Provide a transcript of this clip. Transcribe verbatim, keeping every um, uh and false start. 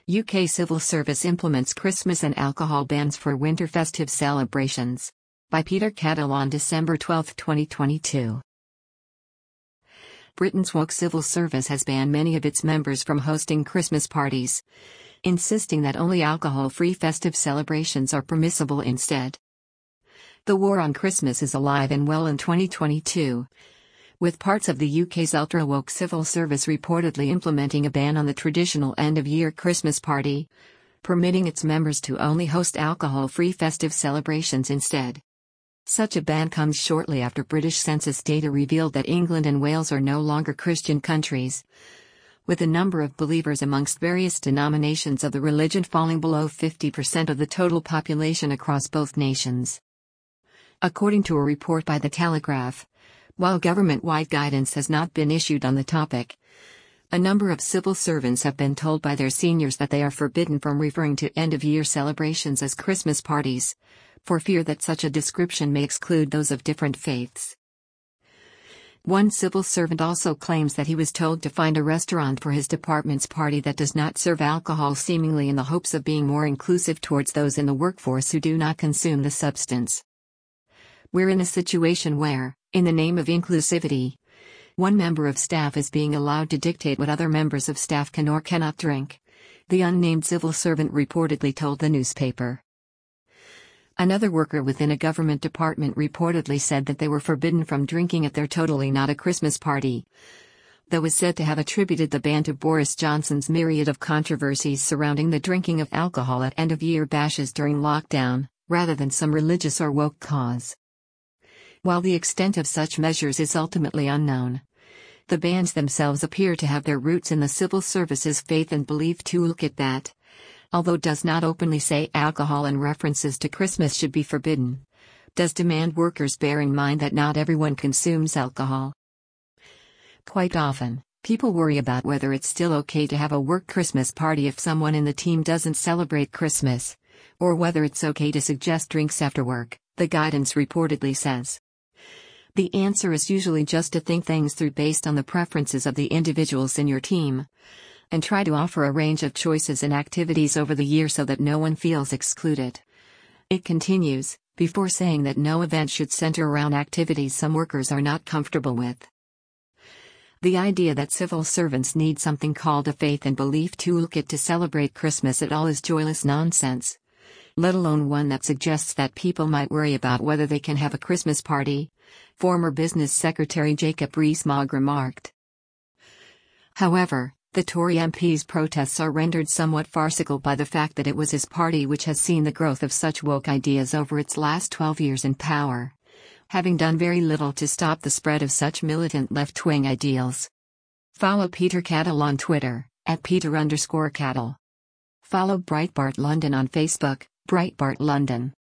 U K Civil Service implements Christmas and alcohol bans for winter festive celebrations. By Peter Cattle on December twelfth, twenty twenty-two. Britain's woke civil service has banned many of its members from hosting Christmas parties, insisting that only alcohol-free festive celebrations are permissible instead. The war on Christmas is alive and well in twenty twenty-two, with parts of the U K's ultra-woke civil service reportedly implementing a ban on the traditional end-of-year Christmas party, permitting its members to only host alcohol-free festive celebrations instead. Such a ban comes shortly after British census data revealed that England and Wales are no longer Christian countries, with the number of believers amongst various denominations of the religion falling below fifty percent of the total population across both nations. According to a report by The Telegraph, while government-wide guidance has not been issued on the topic, a number of civil servants have been told by their seniors that they are forbidden from referring to end-of-year celebrations as Christmas parties, for fear that such a description may exclude those of different faiths. One civil servant also claims that he was told to find a restaurant for his department's party that does not serve alcohol, seemingly in the hopes of being more inclusive towards those in the workforce who do not consume the substance. We're in a situation where, in the name of inclusivity, one member of staff is being allowed to dictate what other members of staff can or cannot drink, the unnamed civil servant reportedly told the newspaper. Another worker within a government department reportedly said that they were forbidden from drinking at their Totally Not a Christmas party, though was said to have attributed the ban to Boris Johnson's myriad of controversies surrounding the drinking of alcohol at end-of-year bashes during lockdown, rather than some religious or woke cause. While the extent of such measures is ultimately unknown, the bans themselves appear to have their roots in the Civil Service's Faith and Belief Toolkit that, although does not openly say alcohol and references to Christmas should be forbidden, does demand workers bear in mind that not everyone consumes alcohol. Quite often, people worry about whether it's still okay to have a work Christmas party if someone in the team doesn't celebrate Christmas, or whether it's okay to suggest drinks after work, the guidance reportedly says. The answer is usually just to think things through based on the preferences of the individuals in your team, and try to offer a range of choices and activities over the year so that no one feels excluded. It continues, before saying that no event should center around activities some workers are not comfortable with. The idea that civil servants need something called a faith and belief toolkit to celebrate Christmas at all is joyless nonsense, let alone one that suggests that people might worry about whether they can have a Christmas party, former Business Secretary Jacob Rees-Mogg remarked. However, the Tory M P's protests are rendered somewhat farcical by the fact that it was his party which has seen the growth of such woke ideas over its last twelve years in power, having done very little to stop the spread of such militant left-wing ideals. Follow Peter Cattle on Twitter, at Peter underscore Cattle. Follow Breitbart London on Facebook, Breitbart London.